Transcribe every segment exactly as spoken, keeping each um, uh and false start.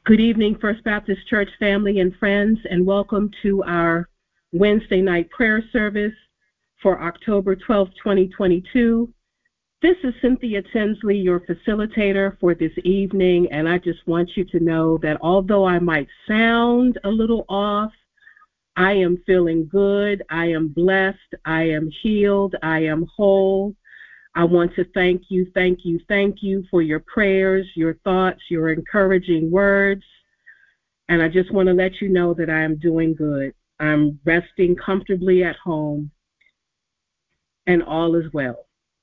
Good evening, First Baptist Church family and friends, and welcome to our Wednesday night prayer service for October twelfth, twenty twenty-two. This is Cynthia Tinsley, your facilitator for this evening, and I just want you to know that although I might sound a little off, I am feeling good, I am blessed, I am healed, I am whole. I want to thank you, thank you, thank you for your prayers, your thoughts, your encouraging words. And I just want to let you know that I am doing good. I'm resting comfortably at home, and all is well.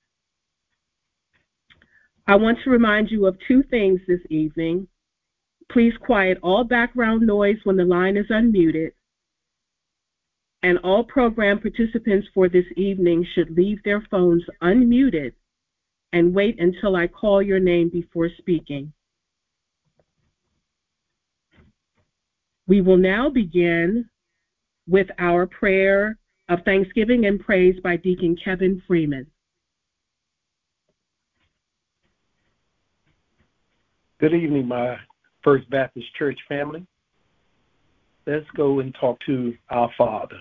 I want to remind you of two things this evening. Please quiet all background noise when the line is unmuted. And all program participants for this evening should leave their phones unmuted and wait until I call your name before speaking. We will now begin with our prayer of thanksgiving and praise by Deacon Kevin Freeman. Good evening, my First Baptist Church family. Let's go and talk to our Father.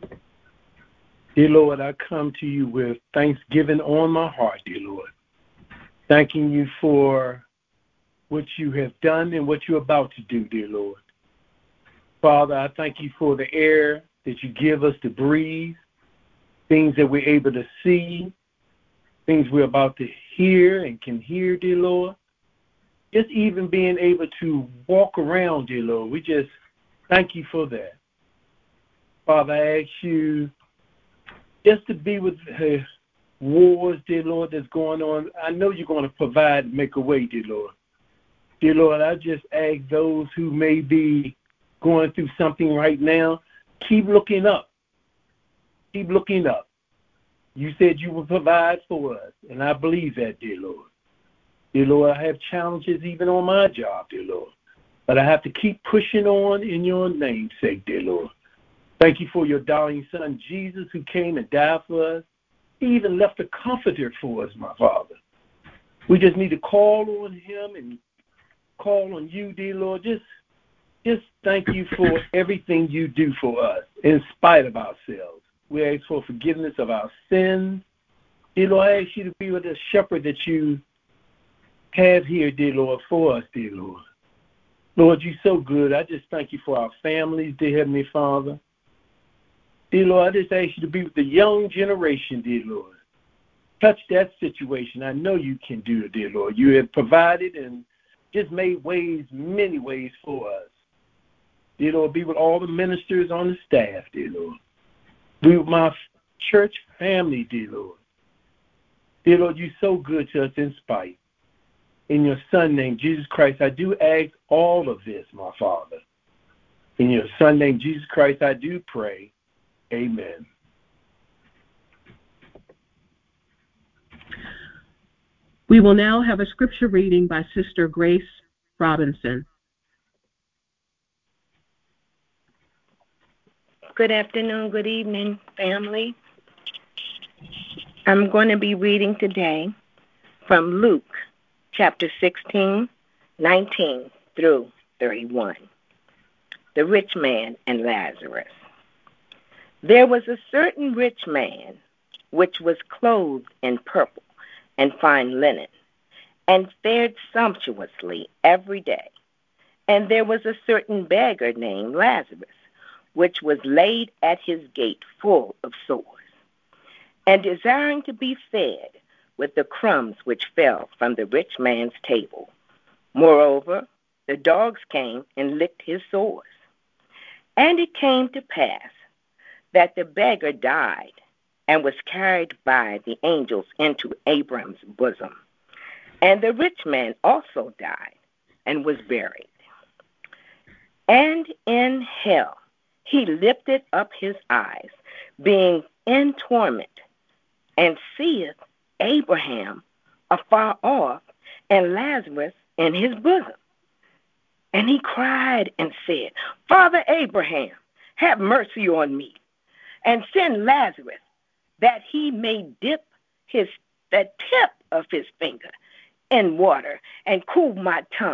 Dear Lord, I come to you with thanksgiving on my heart, dear Lord. Thanking you for what you have done and what you're about to do, dear Lord. Father, I thank you for the air that you give us to breathe, things that we're able to see, things we're about to hear and can hear, dear Lord. Just even being able to walk around, dear Lord, we just thank you for that. Father, I ask you just to be with the wars, dear Lord, that's going on. I know you're going to provide and make a way, dear Lord. Dear Lord, I just ask those who may be going through something right now, keep looking up. Keep looking up. You said you will provide for us, and I believe that, dear Lord. Dear Lord, I have challenges even on my job, dear Lord. But I have to keep pushing on in your name's sake, dear Lord. Thank you for your darling son, Jesus, who came and died for us. He even left a comforter for us, my Father. We just need to call on him and call on you, dear Lord. Just, just thank you for everything you do for us in spite of ourselves. We ask for forgiveness of our sins. Dear Lord, I ask you to be with the shepherd that you have here, dear Lord, for us, dear Lord. Lord, you're so good. I just thank you for our families, dear Heavenly Father. Dear Lord, I just ask you to be with the young generation, dear Lord. Touch that situation. I know you can do it, dear Lord. You have provided and just made ways, many ways for us. Dear Lord, be with all the ministers on the staff, dear Lord. Be with my church family, dear Lord. Dear Lord, you're so good to us in spite. In your Son name, Jesus Christ, I do ask all of this, my Father. In your Son name, Jesus Christ, I do pray. Amen. We will now have a scripture reading by Sister Grace Robinson. Good afternoon, good evening, family. I'm going to be reading today from Luke chapter sixteen, nineteen through thirty-one. The rich man and Lazarus. There was a certain rich man which was clothed in purple and fine linen, and fared sumptuously every day. And there was a certain beggar named Lazarus, which was laid at his gate full of sores, and desiring to be fed with the crumbs which fell from the rich man's table. Moreover, the dogs came and licked his sores. And it came to pass that the beggar died and was carried by the angels into Abraham's bosom. And the rich man also died and was buried. And in hell he lifted up his eyes, being in torment, and seeth Abraham afar off, and Lazarus in his bosom. And he cried and said, Father Abraham, have mercy on me, and send Lazarus, that he may dip his the tip of his finger in water, and cool my tongue,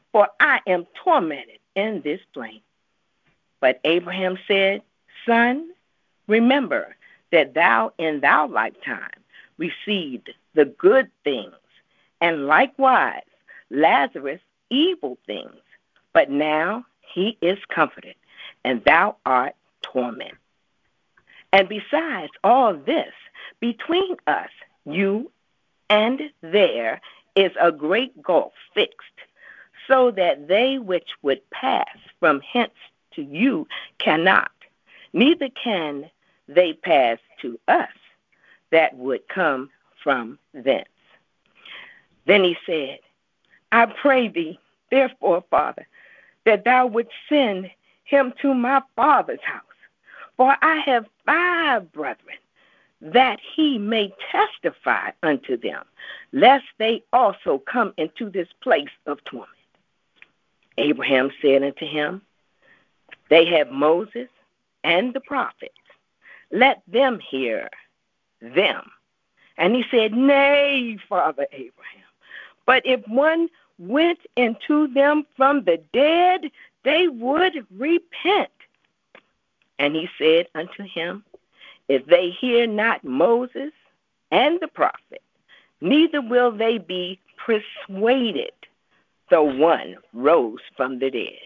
for I am tormented in this flame. But Abraham said, Son, remember that thou in thy lifetime received the good things, and likewise Lazarus evil things. But now he is comforted, and thou art tormented. And besides all this, between us, you and there is a great gulf fixed, so that they which would pass from hence to you cannot, neither can they pass to us that would come from thence. Then he said, I pray thee, therefore, Father, that thou wouldst send him to my father's house, for I have five brethren, that he may testify unto them, lest they also come into this place of torment. Abraham said unto him, They have Moses and the prophets. Let them hear them. And he said, Nay, Father Abraham, but if one went into them from the dead, they would repent. And he said unto him, If they hear not Moses and the prophet, neither will they be persuaded, though one rose from the dead.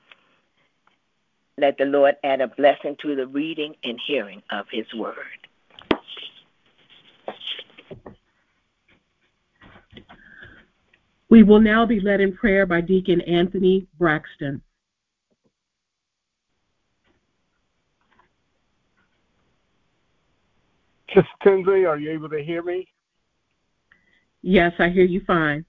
Let the Lord add a blessing to the reading and hearing of his word. We will now be led in prayer by Deacon Anthony Braxton. Sister Tinsley, are you able to hear me? Yes, I hear you fine.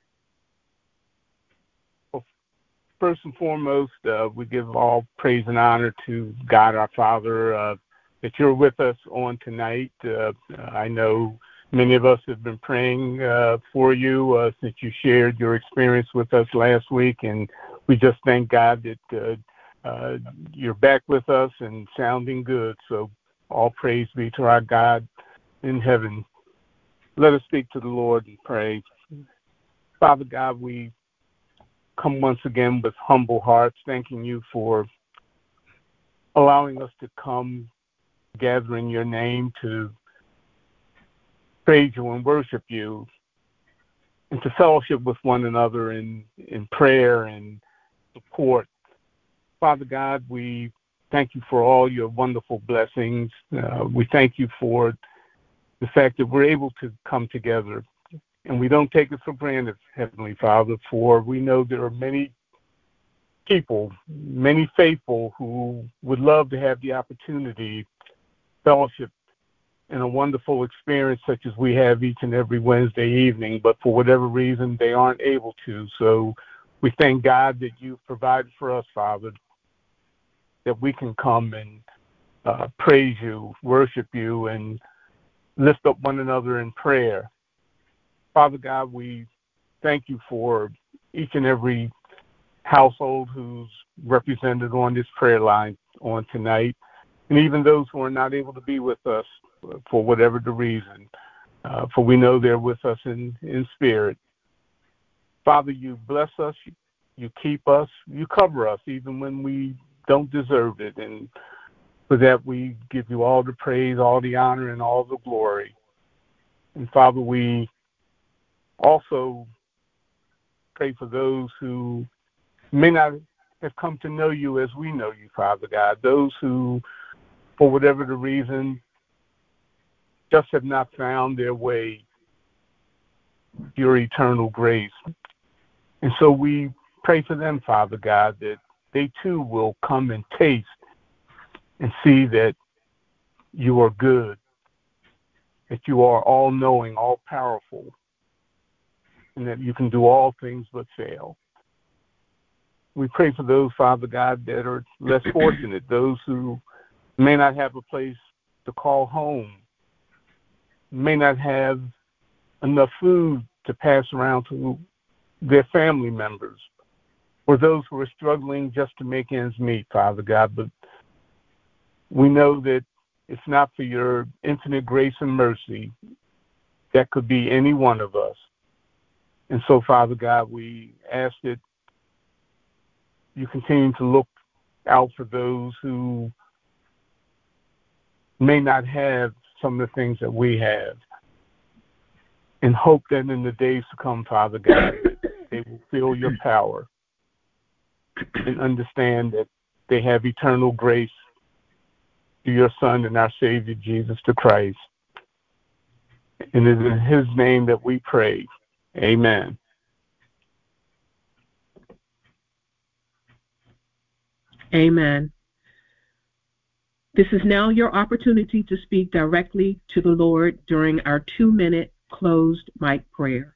Well, first and foremost, uh, we give all praise and honor to God our Father, uh, that you're with us on tonight. Uh, I know many of us have been praying uh, for you uh, since you shared your experience with us last week, and we just thank God that uh, uh, you're back with us and sounding good. So all praise be to our God in heaven. Let us speak to the Lord and pray. Father God, we come once again with humble hearts, thanking you for allowing us to come gather in your name to praise you and worship you, and to fellowship with one another in, in prayer and support. Father God, we thank you for all your wonderful blessings. Uh, we thank you for the fact that we're able to come together, and we don't take it for granted, Heavenly Father, for we know there are many people, many faithful who would love to have the opportunity to fellowship in a wonderful experience such as we have each and every Wednesday evening, but for whatever reason they aren't able to. So we thank God that you've provided for us, Father, that we can come and uh, praise you, worship you, and lift up one another in prayer. Father God, we thank you for each and every household who's represented on this prayer line on tonight, and even those who are not able to be with us for whatever the reason, uh, for we know they're with us in, in spirit. Father, you bless us, you keep us, you cover us even when we don't deserve it, and for that we give you all the praise, all the honor, and all the glory. And Father, we also pray for those who may not have come to know you as we know you, Father God, those who, for whatever the reason, just have not found their way to your eternal grace. And so we pray for them, Father God, that they too will come and taste and see that you are good, that you are all-knowing, all-powerful, and that you can do all things but fail. We pray for those, Father God, that are less fortunate, those who may not have a place to call home, may not have enough food to pass around to their family members, or those who are struggling just to make ends meet, Father God. But we know that it's not for your infinite grace and mercy. That could be any one of us. And so, Father God, we ask that you continue to look out for those who may not have some of the things that we have, and hope that in the days to come, Father God, they will feel your power and understand that they have eternal grace through your Son and our Savior, Jesus the Christ. And it is in his name that we pray. Amen. Amen. This is now your opportunity to speak directly to the Lord during our two-minute closed mic prayer.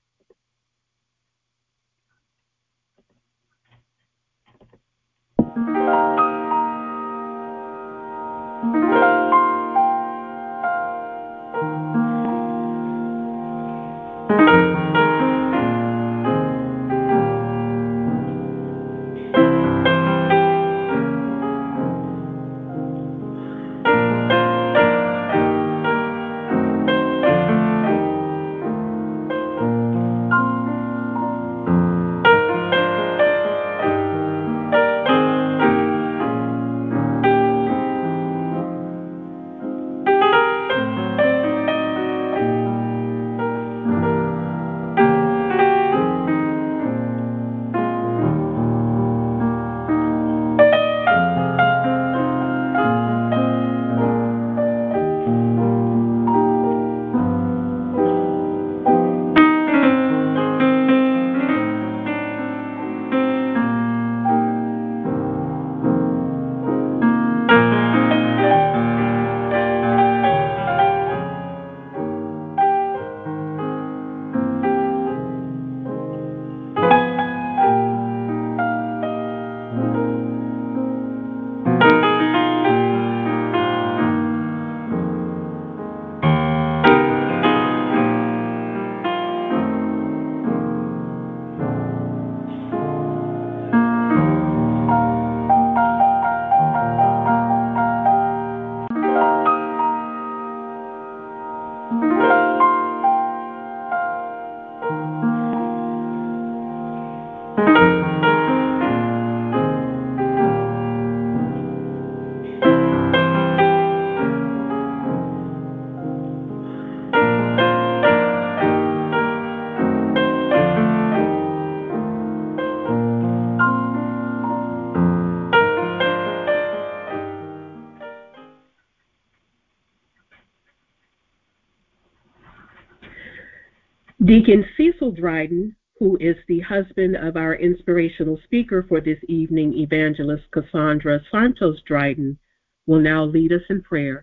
Deacon Cecil Dryden, who is the husband of our inspirational speaker for this evening, Evangelist Cassandra Santos Dryden, will now lead us in prayer.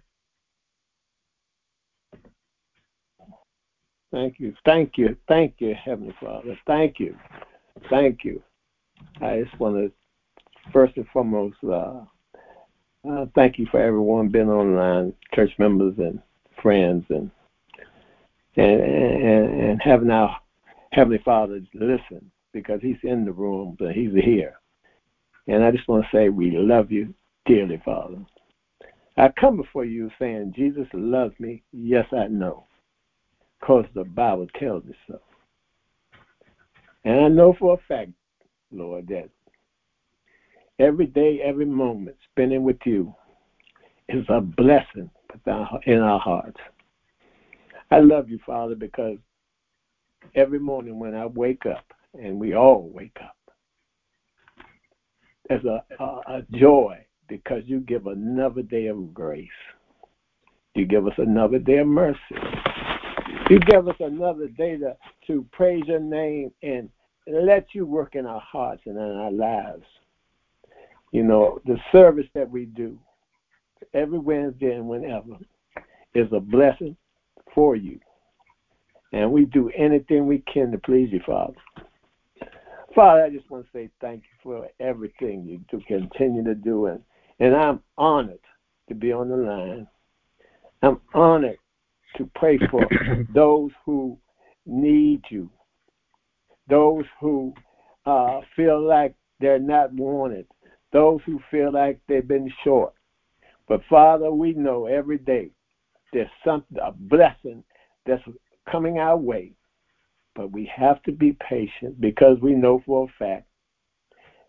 Thank you. Thank you. Thank you, Heavenly Father. Thank you. Thank you. I just want to, first and foremost, uh, uh, thank you for everyone being online, church members and friends, and and, and, and having our Heavenly Father listen, because he's in the room, but he's here. And I just want to say we love you dearly, Father. I come before you saying, Jesus loves me. Yes, I know, because the Bible tells me so. And I know for a fact, Lord, that every day, every moment spending with you is a blessing in our hearts. I love you, Father, because every morning when I wake up, and we all wake up, there's a, a, a joy because you give another day of grace. You give us another day of mercy. You give us another day to, to praise your name and let you work in our hearts and in our lives. You know, the service that we do every Wednesday and whenever is a blessing for you. And we do anything we can to please you, Father. Father, I just want to say thank you for everything you do, continue to do. And, and I'm honored to be on the line. I'm honored to pray for those who need you, those who uh, feel like they're not wanted, those who feel like they've been short. But, Father, we know every day there's something, a blessing that's coming our way. But we have to be patient because we know for a fact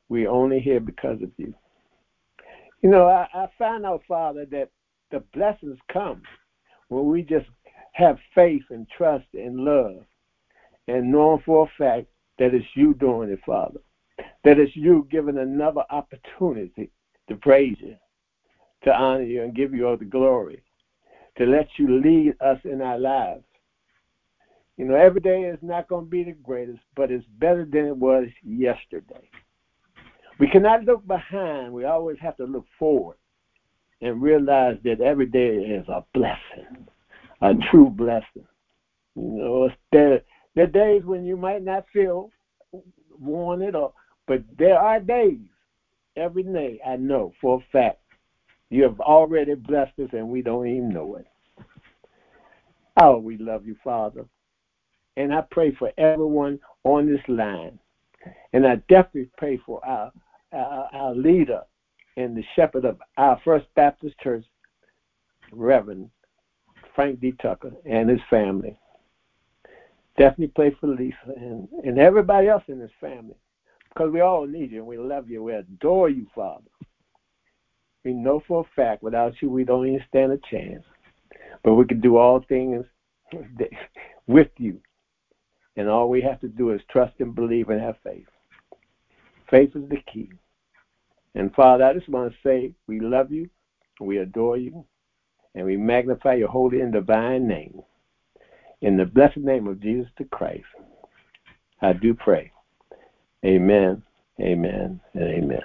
We're only here because of you. You know, I, I find out, Father, that the blessings come when we just have faith and trust and love and knowing for a fact that it's you doing it, Father, that it's you giving another opportunity to praise you, to honor you and give you all the glory, to let you lead us in our lives. You know, every day is not going to be the greatest, but it's better than it was yesterday. We cannot look behind. We always have to look forward and realize that every day is a blessing, a true blessing. You know, there, there are days when you might not feel wanted, or, but there are days, every day, I know for a fact, you have already blessed us and we don't even know it. Oh, we love you, Father. And I pray for everyone on this line. And I definitely pray for our, our, our leader and the shepherd of our First Baptist Church, Reverend Frank D. Tucker, and his family. Definitely pray for Lisa and, and everybody else in his family, because we all need you and we love you. We adore you, Father. We know for a fact without you we don't even stand a chance. But we can do all things with you. And all we have to do is trust and believe and have faith. Faith is the key. And Father, I just want to say we love you, we adore you, and we magnify your holy and divine name. In the blessed name of Jesus the Christ, I do pray. Amen, amen, and amen.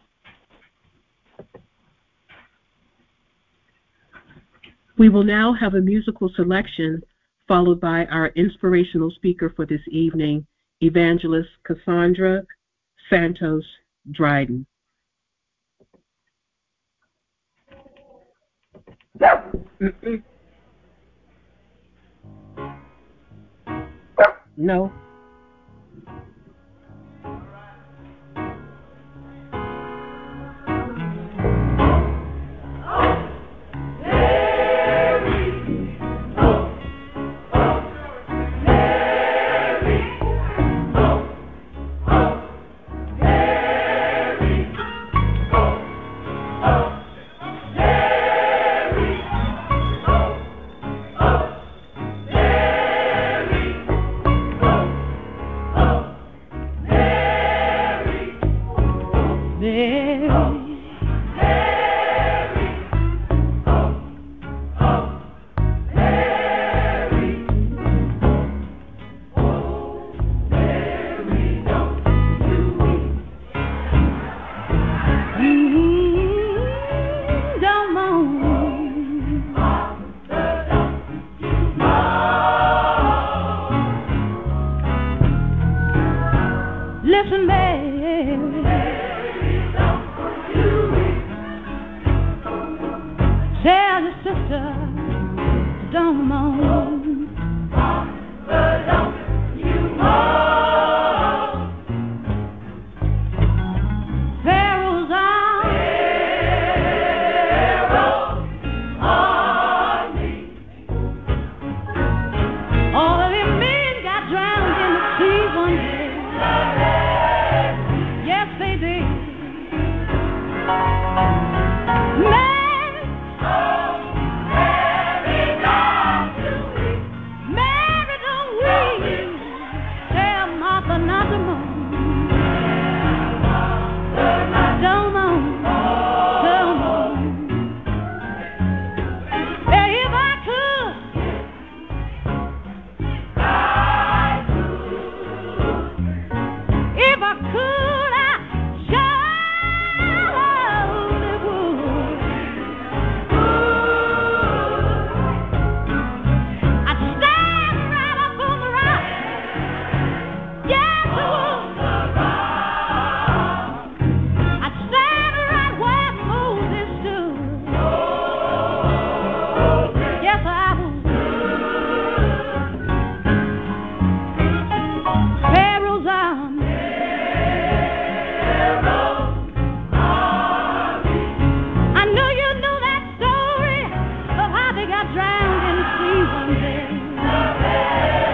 We will now have a musical selection followed by our inspirational speaker for this evening, Evangelist Cassandra Santos Dryden. No.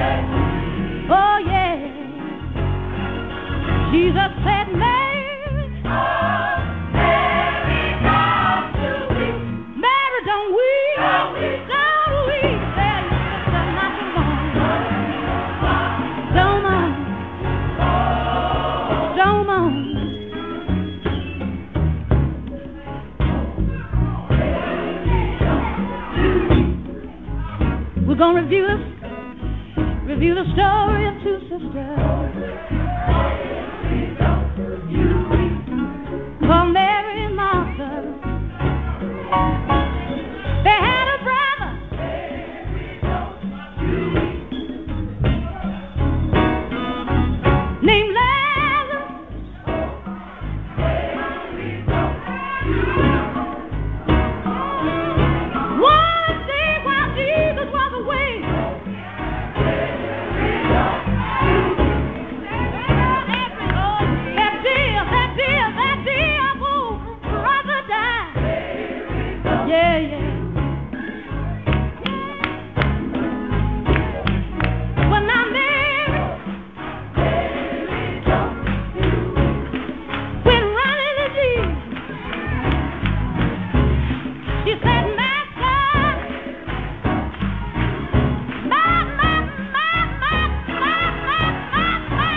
Jesus said, Mary, We're going to review, review the story of two sisters called Mary and Martha. They had a brother named Lazarus. One day while Jesus was away, that dear, that dear, that dear old brother died. Yeah, yeah. When I Mary went running to Jesus, she said, Master, my, my, my, my, my, my, my, my,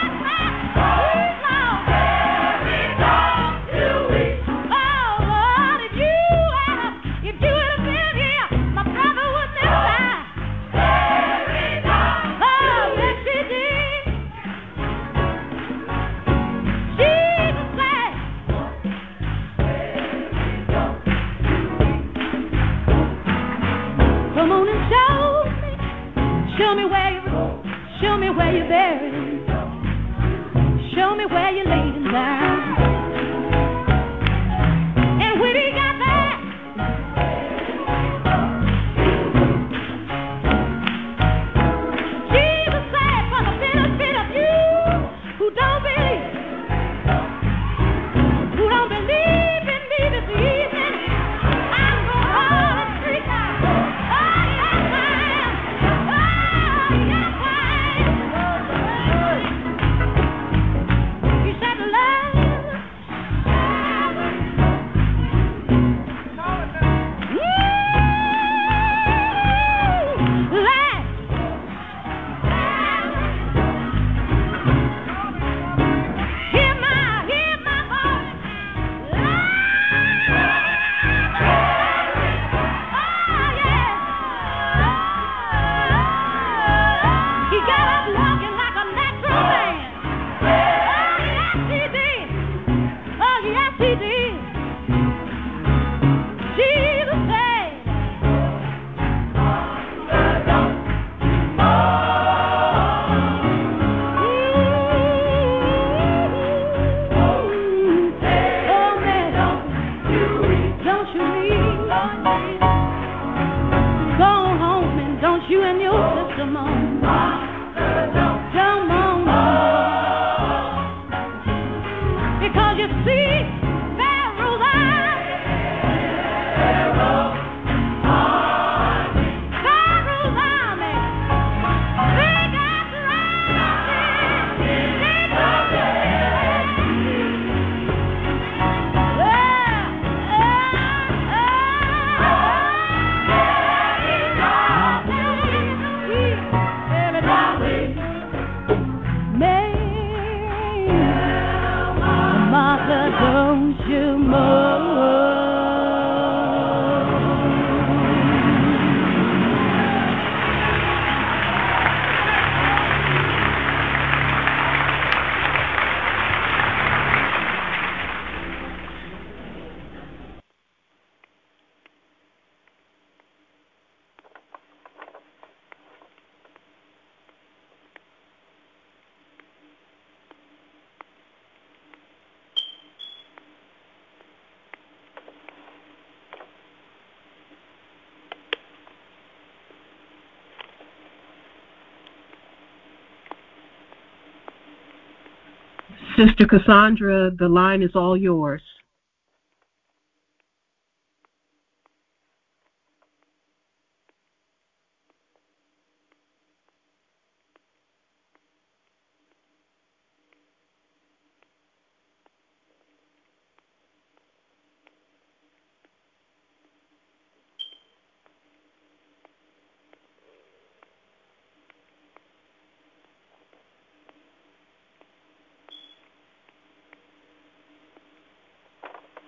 my, oh, Lord, if you had, if you had been here, my brother would never die. Oh, yes, she did. Jesus said, come on and show me, show me where you, show me where you're buried, show me where you laid him down. And when he got there, Jesus said, for the benefit of you who don't believe, who don't believe in me this evening, I'm going to call it three times. Oh, yes, I am. Oh, yes, I am. He said, Lazarus, Woo! Lazarus, hear my, hear my voice. Oh, yeah. He got up walking like a natural man. Oh, yes, he did. Oh, yes, he did. Jesus said, oh, man, don't you leave. Go home and don't you and your sister moan. Don't moan no more. Because you see, Pharaoh's eyes, Pharaoh's army, they got drowning. They got Martha, don't you moan. Sister Cassandra, the line is all yours.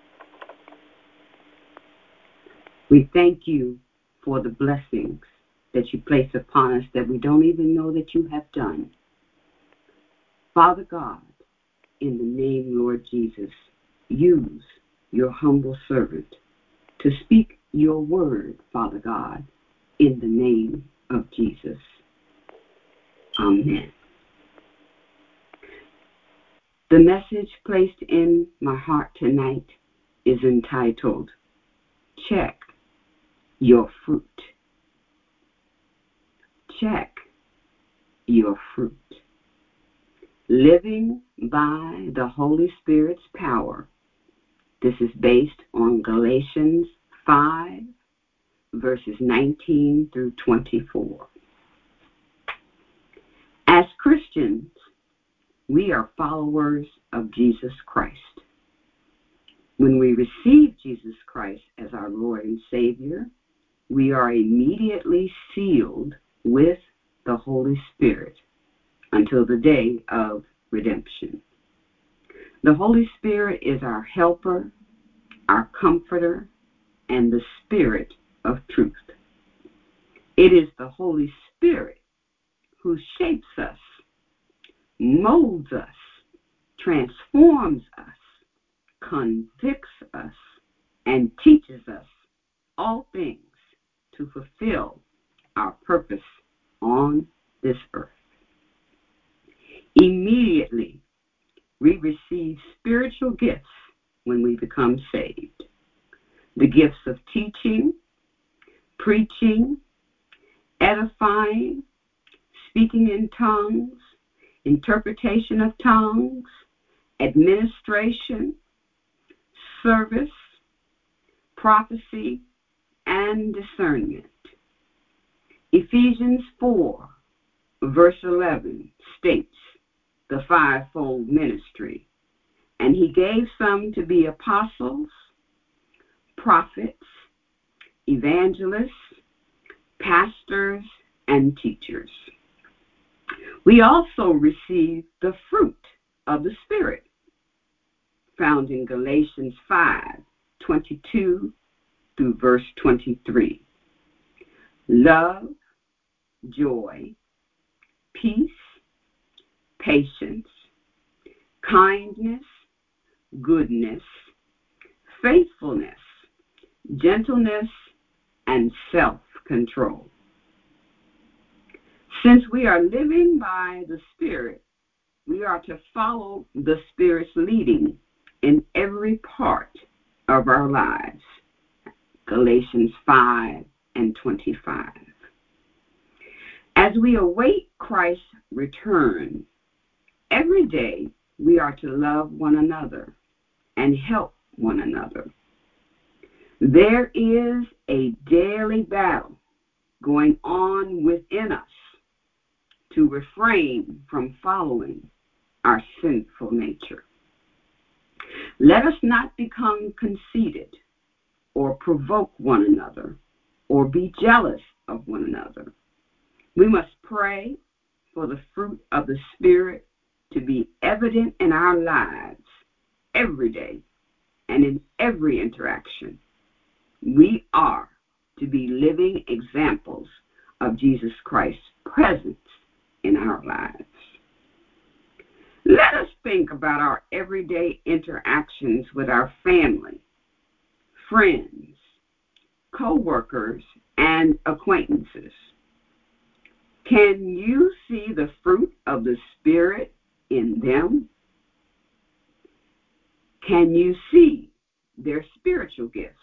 We thank you for the blessings that you place upon us that we don't even know that you have done. Father God, in the name, Lord Jesus, use your humble servant to speak your word, Father God, in the name of Jesus. Amen. The message placed in my heart tonight is entitled, Check Your Fruit. Check your fruit. Living by the Holy Spirit's power. This is based on Galatians five, verses nineteen through twenty-four. As Christians, we are followers of Jesus Christ. When we receive Jesus Christ as our Lord and Savior, we are immediately sealed with the Holy Spirit until the day of redemption. The Holy Spirit is our helper, our comforter, and the Spirit of truth. It is the Holy Spirit who shapes us, molds us, transforms us, convicts us, and teaches us all things to fulfill our purpose on this earth. Immediately, we receive spiritual gifts when we become saved. The gifts of teaching, preaching, edifying, speaking in tongues, interpretation of tongues, administration, service, prophecy, and discernment. Ephesians four, verse eleven states the fivefold ministry, and he gave some to be apostles, prophets, evangelists, pastors, and teachers. We also receive the fruit of the Spirit, found in Galatians five, twenty-two through verse twenty-three. Love, joy, peace, patience, kindness, goodness, faithfulness, gentleness, and self-control. Since we are living by the Spirit, we are to follow the Spirit's leading in every part of our lives. Galatians five and twenty-five. As we await Christ's return, every day we are to love one another and help one another. There is a daily battle going on within us to refrain from following our sinful nature. Let us not become conceited or provoke one another or be jealous of one another. We must pray for the fruit of the Spirit to be evident in our lives every day and in every interaction. We are to be living examples of Jesus Christ's presence in our lives. Let us think about our everyday interactions with our family, friends, co-workers, and acquaintances. Can you see the fruit of the Spirit in them? Can you see their spiritual gifts?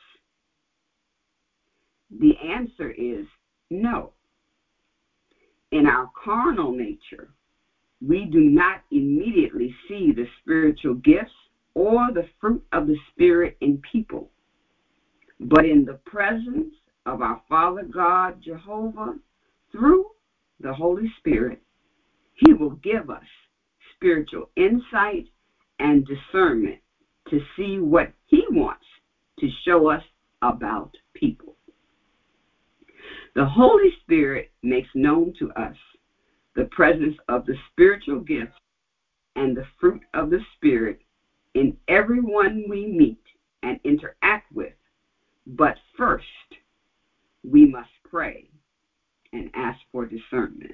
The answer is no. In our carnal nature, we do not immediately see the spiritual gifts or the fruit of the Spirit in people. But in the presence of our Father God, Jehovah, through the Holy Spirit, he will give us spiritual insight and discernment to see what he wants to show us about people. The Holy Spirit makes known to us the presence of the spiritual gifts and the fruit of the Spirit in everyone we meet and interact with. But first, we must pray and ask for discernment.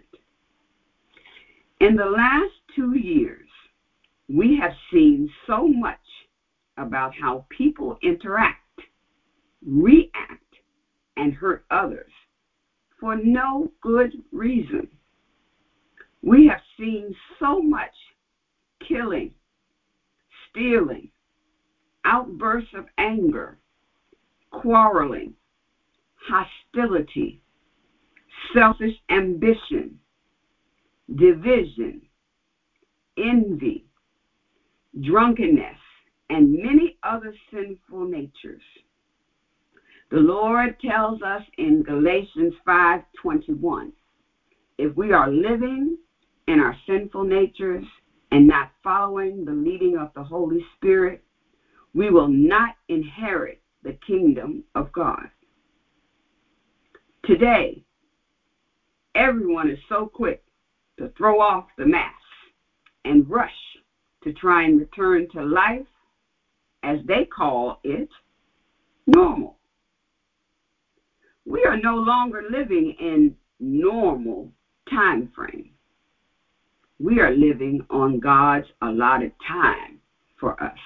In the last two years, we have seen so much about how people interact, react, and hurt others for no good reason. We have seen so much killing, stealing, outbursts of anger, quarreling, hostility, selfish ambition, division, envy, drunkenness, and many other sinful natures. The Lord tells us in Galatians five twenty-one, if we are living in our sinful natures and not following the leading of the Holy Spirit, we will not inherit the kingdom of God. Today, everyone is so quick to throw off the mask and rush to try and return to life, as they call it, normal. We are no longer living in normal time frame. We are living on God's allotted time for us.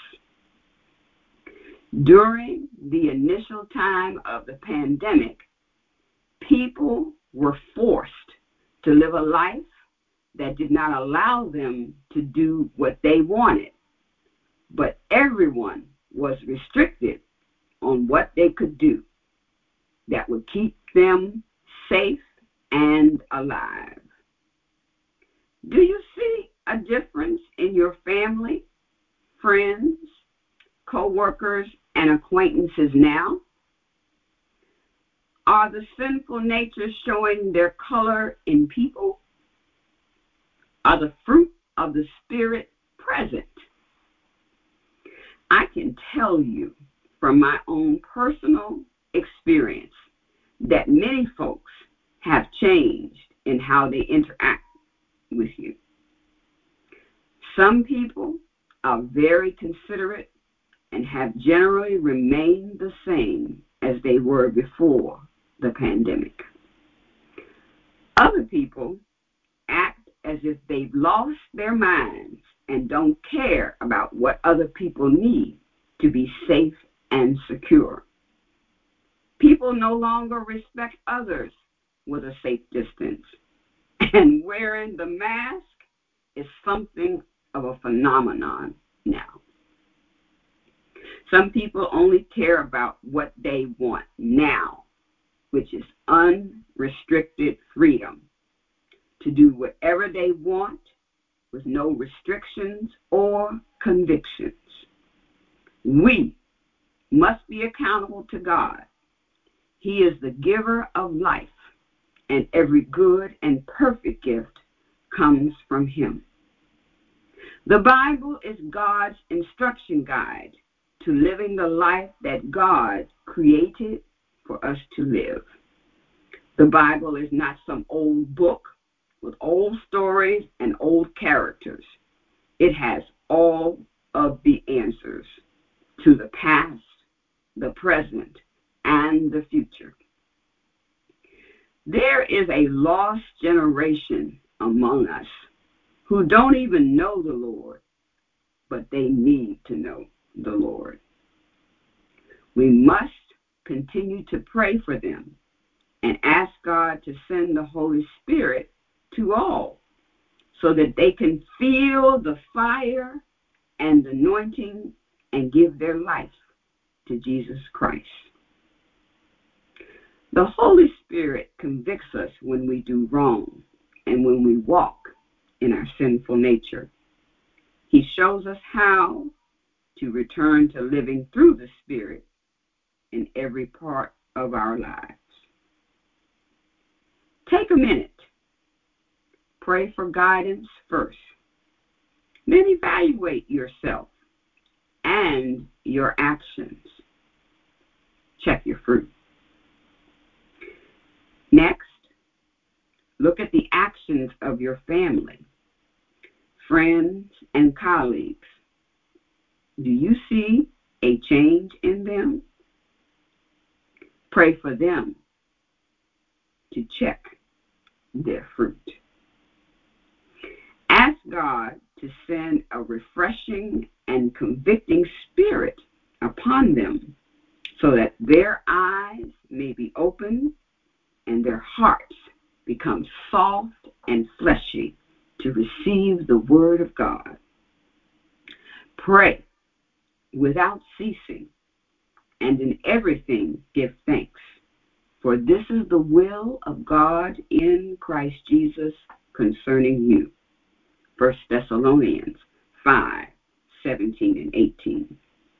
During the initial time of the pandemic, people were forced to live a life that did not allow them to do what they wanted, but everyone was restricted on what they could do that would keep them safe and alive. Do you see a difference in your family, friends, co-workers, and acquaintances now? Are the sinful natures showing their color in people? Are the fruit of the Spirit present? I can tell you from my own personal experience that many folks have changed in how they interact with you. Some people are very considerate and have generally remained the same as they were before the pandemic. Other people act as if they've lost their minds and don't care about what other people need to be safe and secure. People no longer respect others with a safe distance, and wearing the mask is something of a phenomenon now. Some people only care about what they want now, which is unrestricted freedom to do whatever they want with no restrictions or convictions. We must be accountable to God. He is the giver of life, and every good and perfect gift comes from Him. The Bible is God's instruction guide to living the life that God created for us to live. The Bible is not some old book with old stories and old characters. It has all of the answers to the past, the present, and the future. There is a lost generation among us who don't even know the Lord, but they need to know the Lord. We must continue to pray for them and ask God to send the Holy Spirit to all so that they can feel the fire and anointing and give their life to Jesus Christ. The Holy Spirit convicts us when we do wrong and when we walk in our sinful nature. He shows us how to return to living through the Spirit in every part of our lives. Take a minute. Pray for guidance first. Then evaluate yourself and your actions. Check your fruit. Next, look at the actions of your family, friends, and colleagues. Do you see a change in them? Pray for them to check their fruit. Ask God to send a refreshing and convicting spirit upon them so that their eyes may be opened and their hearts become soft and fleshy to receive the word of God. Pray without ceasing, and in everything give thanks, for this is the will of God in Christ Jesus concerning you. First Thessalonians five, seventeen and eighteen.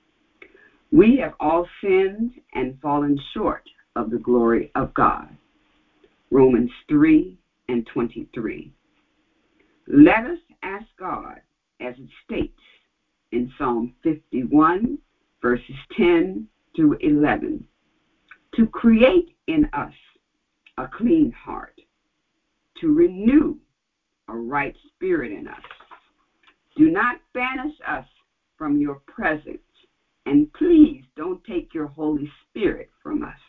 We have all sinned and fallen short of the glory of God. Romans three and twenty-three. Let us ask God, as it states in Psalm fifty-one, verses ten through eleven, to create in us a clean heart, to renew a right spirit in us. Do not banish us from your presence, and please don't take your Holy Spirit from us.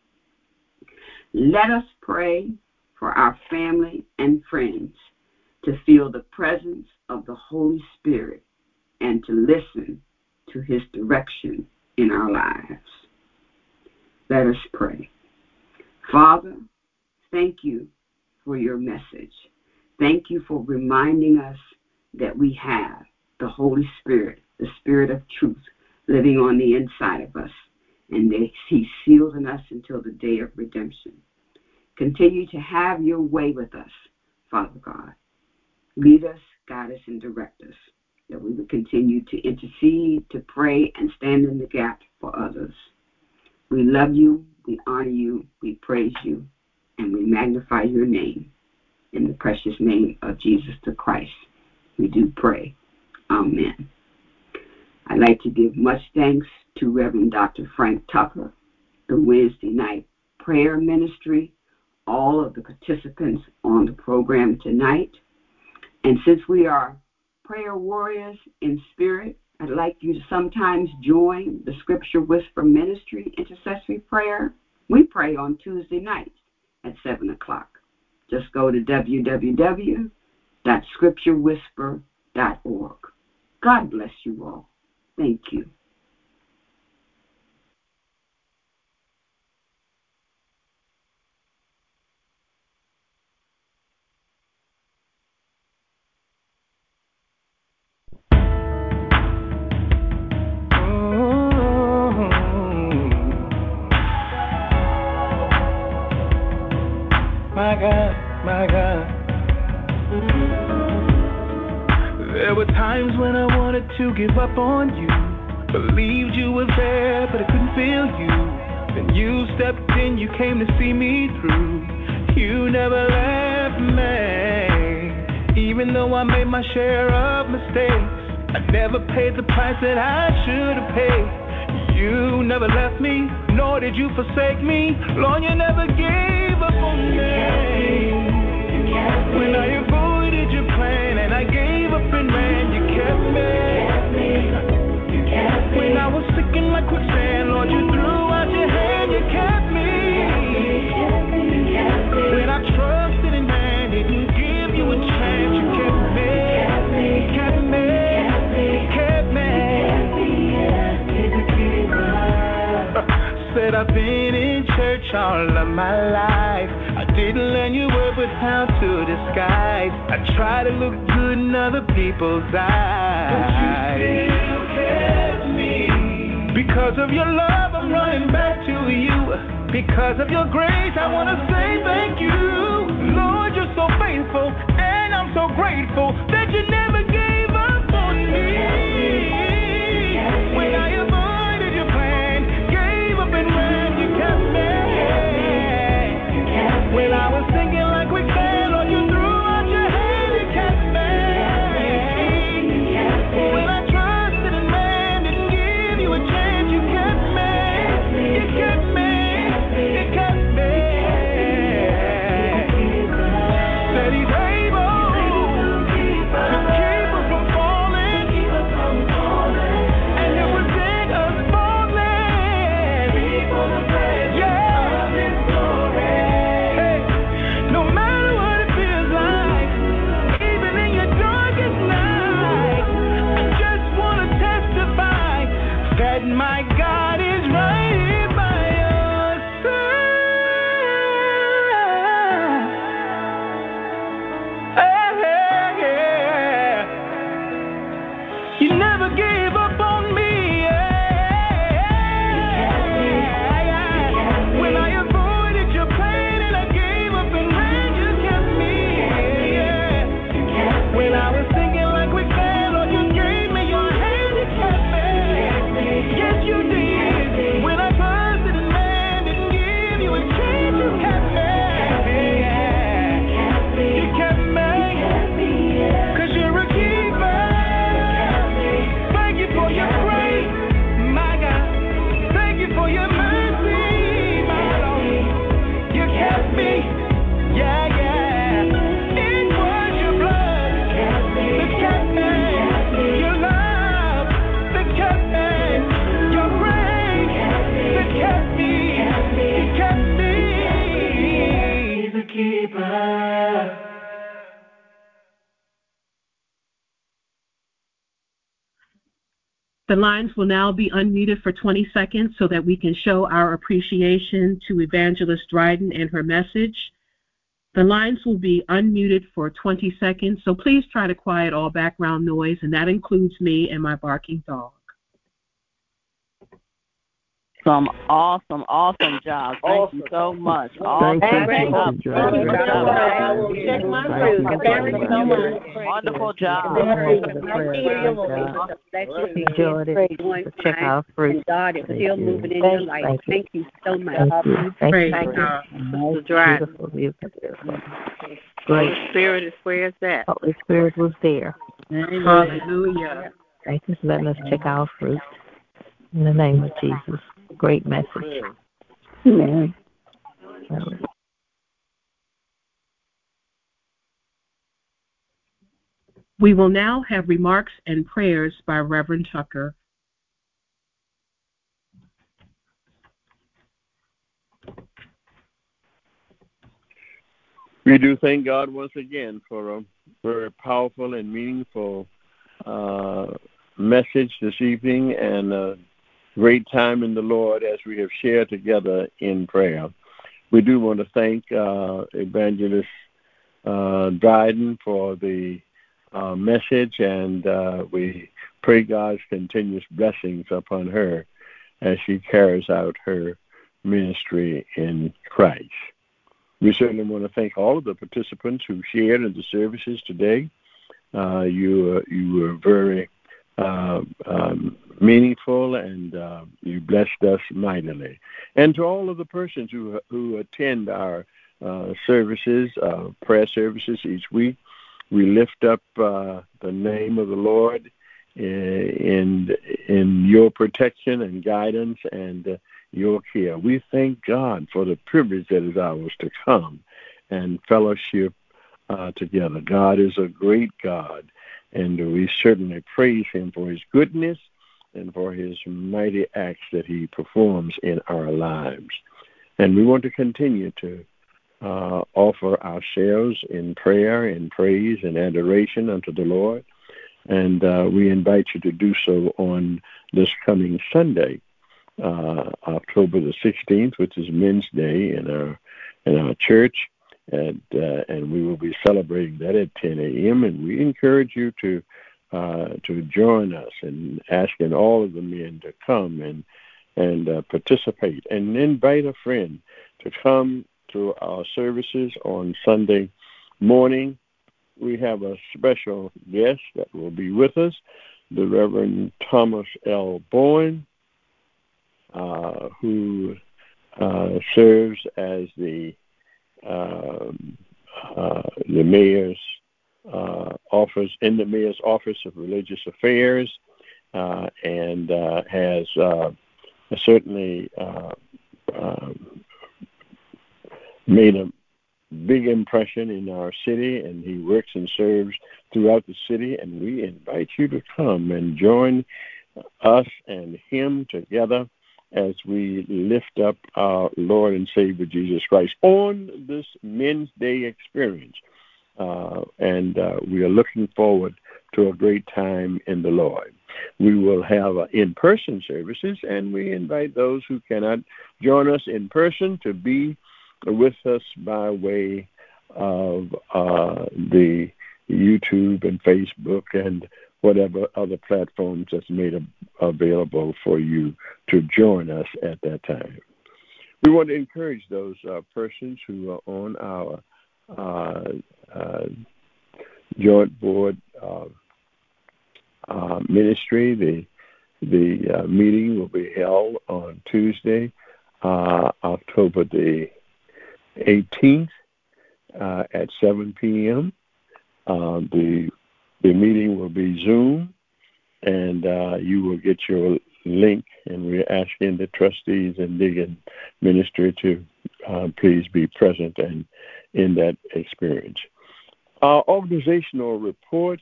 Let us pray for our family and friends to feel the presence of the Holy Spirit and to listen to his direction in our lives. Let us pray. Father, thank you for your message. Thank you for reminding us that we have the Holy Spirit, the Spirit of truth, living on the inside of us, and that he seals in us until the day of redemption. Continue to have your way with us, Father God. Lead us, guide us, and direct us, that we will continue to intercede, to pray, and stand in the gap for others. We love you, we honor you, we praise you, and we magnify your name. In the precious name of Jesus the Christ, we do pray. Amen. I'd like to give much thanks to Reverend Doctor Frank Tucker, the Wednesday night prayer ministry, all of the participants on the program tonight. And since we are prayer warriors in spirit, I'd like you to sometimes join the Scripture Whisper Ministry intercessory prayer. We pray on Tuesday nights at seven o'clock. Just go to w w w dot scripture whisper dot org. God bless you all. Thank you. My God, my God. There were times when I wanted to give up on you. Believed you were there, but I couldn't feel you. Then you stepped in, you came to see me through. You never left me. Even though I made my share of mistakes, I never paid the price that I should have paid. You never left me, nor did you forsake me. Lord, you never gave up on me. When I avoided your plan and I gave up and ran, you kept me. When I was sinking like quicksand, Lord, you threw out your hand, you kept me. When I trusted in man, didn't give you a chance, you kept me. Kept me, kept me. Said I've been in church all of my life. I didn't learn your word, but how to disguise. I try to look good in other people's eyes, but you still kept me. Because of your love, I'm running back to you. Because of your grace, I want to say thank you. Lord, you're so faithful, and I'm so grateful that you never gave up on me. When I avoided your plan, gave up and ran, you kept me. When I was thinking like quicksand, Lord, you threw out your hand and kept me. When I trusted in man, didn't give you a chance, you kept me. You kept me. You kept me. Said he's able. never gave up on me. When I avoided your pain and I gave up and ran, you kept me. When I was thinking like we failed, Lord, you gave me your hand and kept me. Yes, you did. When I busted and man didn't give you a chance, you kept me. You kept me. Cause you're a keeper. Thank you for your grace, my God. Thank you for your mercy, my Lord. You kept me. Yeah, yeah. It was your blood that kept me. Your love that kept me. Your grace that kept me. It kept me. He's a keeper. The lines will now be unmuted for twenty seconds so that we can show our appreciation to Evangelist Dryden and her message. The lines will be unmuted for twenty seconds, so please try to quiet all background noise, and that includes me and my barking dog. Some awesome, awesome job. Thank awesome. you so much. Awesome. Thank you. Job. Thank you. I will check my fruit. Thank you so much. Wonderful job. Check our fruit. God is still moving in your life. Thank you so much. Thank you. Holy Spirit is where it's at. Holy Spirit was there. Hallelujah. Thank you for letting us check our fruit. In the name of Jesus. Great message. Amen. We will now have remarks and prayers by Reverend Tucker. We do thank God once again for a very powerful and meaningful uh, message this evening, and a great time in the Lord as we have shared together in prayer. We do want to thank uh, Evangelist uh, Dryden for the uh, message, and uh, we pray God's continuous blessings upon her as she carries out her ministry in Christ. We certainly want to thank all of the participants who shared in the services today. Uh, you, uh, you were very uh, um, meaningful, and uh, you blessed us mightily. And to all of the persons who who attend our uh, services, uh, prayer services each week, we lift up uh, the name of the Lord in in your protection and guidance and uh, your care. We thank God for the privilege that is ours to come and fellowship uh, together. God is a great God, and we certainly praise him for his goodness and for his mighty acts that he performs in our lives. And we want to continue to uh, offer ourselves in prayer and praise and adoration unto the Lord. And uh, we invite you to do so on this coming Sunday, uh, October the sixteenth, which is Men's Day in our in our church. And, uh, and we will be celebrating that at ten a.m. And we encourage you to uh, to join us and asking all of the men to come and and uh, participate, and invite a friend to come to our services on Sunday morning. We have a special guest that will be with us, the Reverend Thomas L. Bowen, uh, who uh, serves as the Um, uh, the mayor's uh, office in the mayor's office of religious affairs, uh, and uh, has uh, certainly uh, uh, made a big impression in our city, and he works and serves throughout the city. And we invite you to come and join us and him together as we lift up our Lord and Savior Jesus Christ on this Men's Day experience. Uh, and uh, we are looking forward to a great time in the Lord. We will have uh, in-person services, and we invite those who cannot join us in person to be with us by way of uh, the YouTube and Facebook and whatever other platforms that's made a, available for you to join us at that time. We want to encourage those uh, persons who are on our uh, uh, joint board uh, uh, ministry. The the uh, meeting will be held on Tuesday, uh, October the eighteenth uh, at seven p.m. Uh, the the meeting will be Zoom, and uh, you will get your link, and we're asking the trustees and Deacon Ministry to uh, please be present and in that experience. Our organizational reports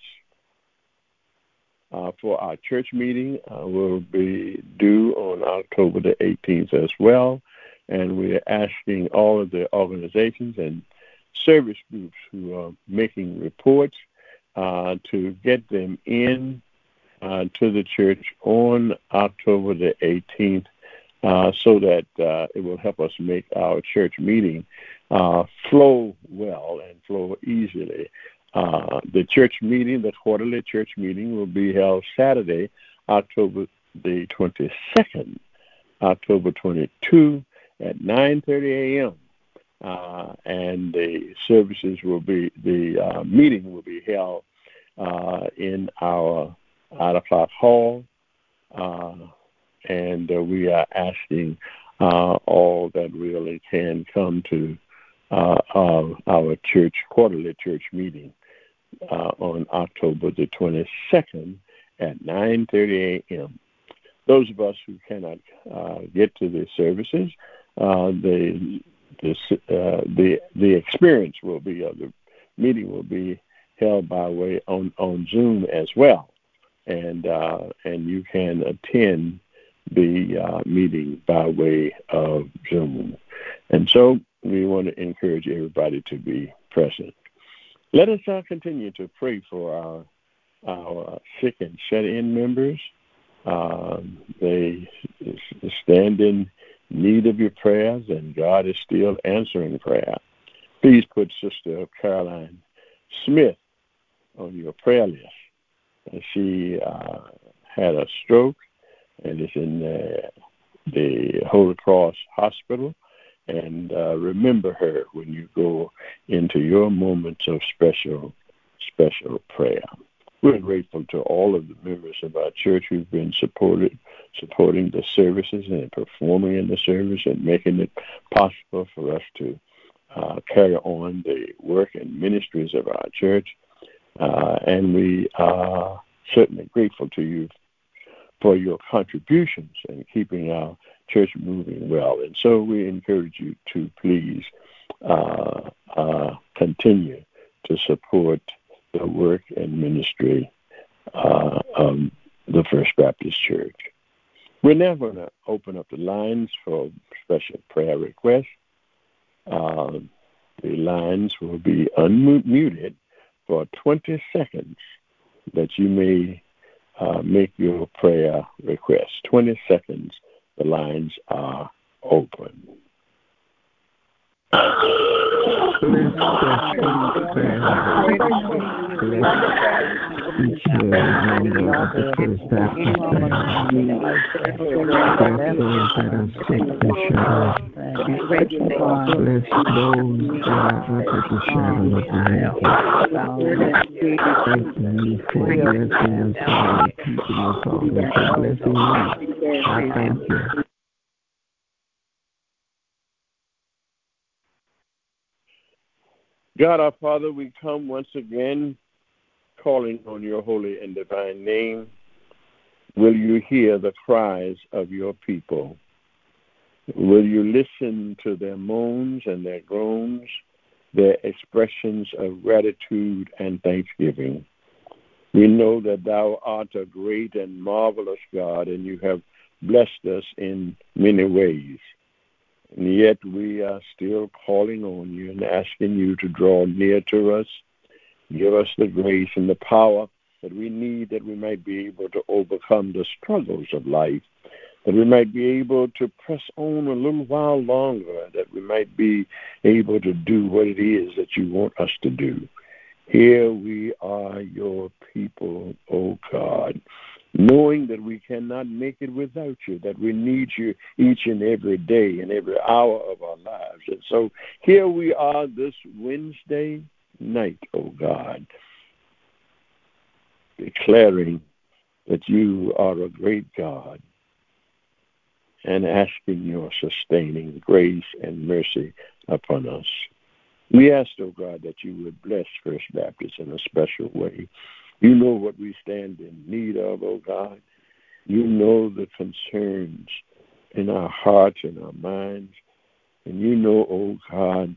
uh, for our church meeting uh, will be due on October the eighteenth as well, and we're asking all of the organizations and service groups who are making reports uh, to get them in Uh, to the church on October the eighteenth uh, so that uh, it will help us make our church meeting uh, flow well and flow easily. Uh, the church meeting, the quarterly church meeting, will be held Saturday, October the twenty-second, October twenty-second at nine thirty a.m. Uh, and the services will be, the uh, meeting will be held uh, in our Out Clock Hall, uh, and uh, we are asking uh, all that really can come to uh, our, our church, quarterly church meeting uh, on October the twenty-second at nine thirty a.m. Those of us who cannot uh, get to the services, uh, the, the, uh, the, the experience will be, uh, the meeting will be held by way on, on Zoom as well. And uh, and you can attend the uh, meeting by way of Zoom. And so we want to encourage everybody to be present. Let us uh, continue to pray for our our sick and shut-in members. Uh, they stand in need of your prayers, and God is still answering prayer. Please put Sister Caroline Smith on your prayer list. She uh, had a stroke and is in uh, the Holy Cross Hospital. And uh, remember her when you go into your moments of special, special prayer. We're grateful to all of the members of our church who've been supported, supporting the services and performing in the service and making it possible for us to uh, carry on the work and ministries of our church. Uh, and we are certainly grateful to you for your contributions in keeping our church moving well. And so we encourage you to please uh, uh, continue to support the work and ministry uh, of the First Baptist Church. We're now going to open up the lines for special prayer requests. Uh, the lines will be unmuted for twenty seconds that you may uh, make your prayer request. twenty seconds, the lines are open. Each member of the First Baptist family. Bless those that are sick and shut in. Bless those that are under the shadow of the hand. Thank you for blessing us all, keeping us all, and for blessing me. I thank you. God our Father, we come once again calling on your holy and divine name. Will you hear the cries of your people? Will you listen to their moans and their groans, their expressions of gratitude and thanksgiving? We know that thou art a great and marvelous God, and you have blessed us in many ways. And yet we are still calling on you and asking you to draw near to us. Give us the grace and the power that we need, that we might be able to overcome the struggles of life, that we might be able to press on a little while longer, that we might be able to do what it is that you want us to do. Here we are, your people, O God, knowing that we cannot make it without you, that we need you each and every day and every hour of our lives. And so here we are this Wednesday night, O God, declaring that you are a great God and asking your sustaining grace and mercy upon us. We ask, oh God, that you would bless First Baptist in a special way. You know what we stand in need of, oh God. You know the concerns in our hearts and our minds. And you know, oh God,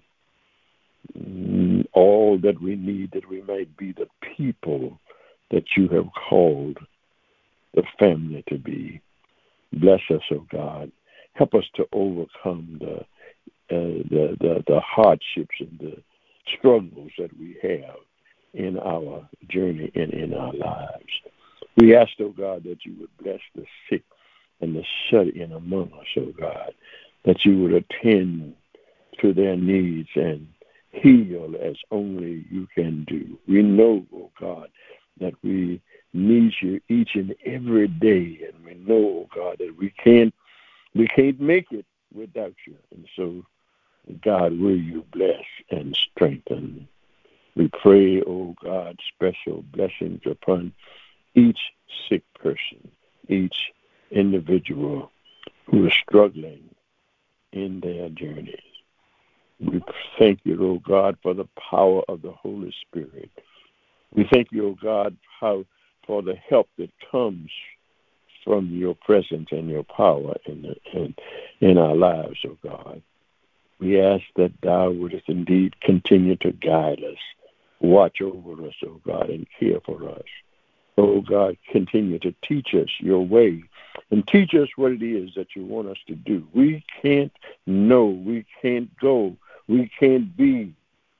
all that we need that we might be the people that you have called the family to be. Bless us, oh God. Help us to overcome the uh, the, the the hardships and the struggles that we have in our journey and in our lives. We ask, oh God, that you would bless the sick and the shut-in among us, oh God, that you would attend to their needs and heal as only you can do. We know, oh God, that we need you each and every day, and we know, oh God, that we can't we can't make it without you. And so, God, will you bless and strengthen? We pray, oh God, special blessings upon each sick person, each individual who is struggling in their journeys. We thank you, oh God, for the power of the Holy Spirit. We thank you, oh God, how for the help that comes from your presence and your power in, the, in, in our lives, oh God. We ask that thou wouldst indeed continue to guide us, watch over us, oh God, and care for us. Oh God, continue to teach us your way and teach us what it is that you want us to do. We can't know, we can't go, we can't be,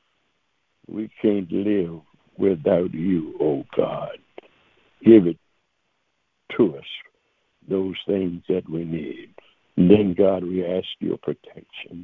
we can't live without you, oh God. Give it to us, those things that we need. And then, God, we ask your protection.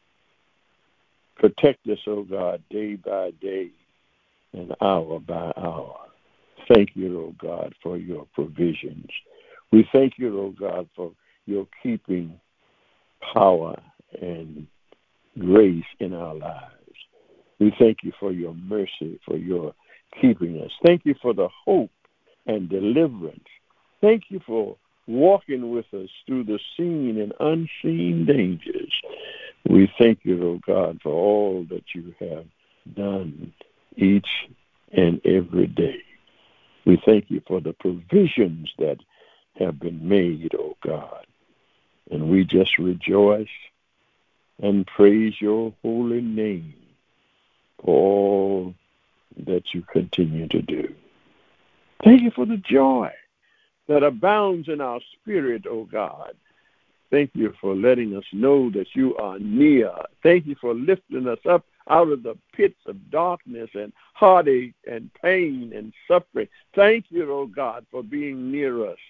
Protect us, oh God, day by day and hour by hour. Thank you, oh God, for your provisions. We thank you, oh God, for your keeping power and grace in our lives. We thank you for your mercy, for your keeping us. Thank you for the hope and deliverance. Thank you for walking with us through the seen and unseen dangers. We thank you, oh God, for all that you have done each and every day. We thank you for the provisions that have been made, oh God. And we just rejoice and praise your holy name for all that you continue to do. Thank you for the joy that abounds in our spirit, oh God. Thank you for letting us know that you are near. Thank you for lifting us up out of the pits of darkness and heartache and pain and suffering. Thank you, oh God, for being near us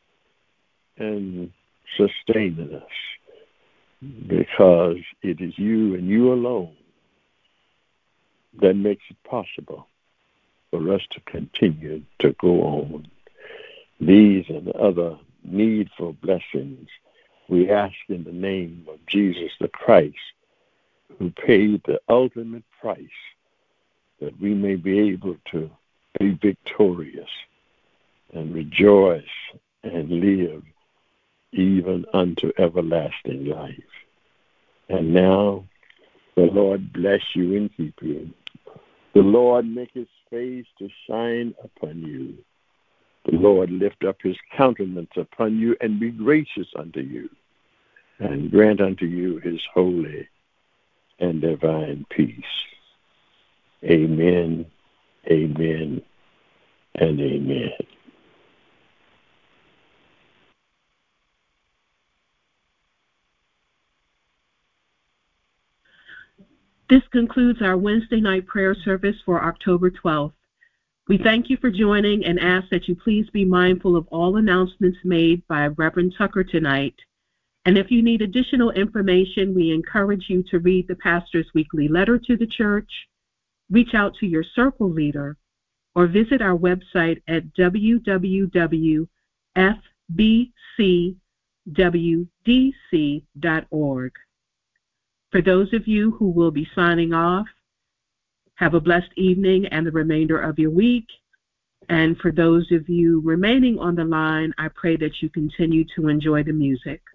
and sustaining us, because it is you and you alone that makes it possible for us to continue to go on. These and other needful blessings we ask in the name of Jesus the Christ, who paid the ultimate price that we may be able to be victorious and rejoice and live even unto everlasting life. And now the Lord bless you and keep you. The Lord make his face to shine upon you. The Lord lift up his countenance upon you and be gracious unto you, and grant unto you his holy and divine peace. Amen, amen, and amen. This concludes our Wednesday night prayer service for October twelfth. We thank you for joining and ask that you please be mindful of all announcements made by Reverend Tucker tonight. And if you need additional information, we encourage you to read the pastor's weekly letter to the church, reach out to your circle leader, or visit our website at w w w dot f b c w d c dot org. For those of you who will be signing off, have a blessed evening and the remainder of your week. And for those of you remaining on the line, I pray that you continue to enjoy the music.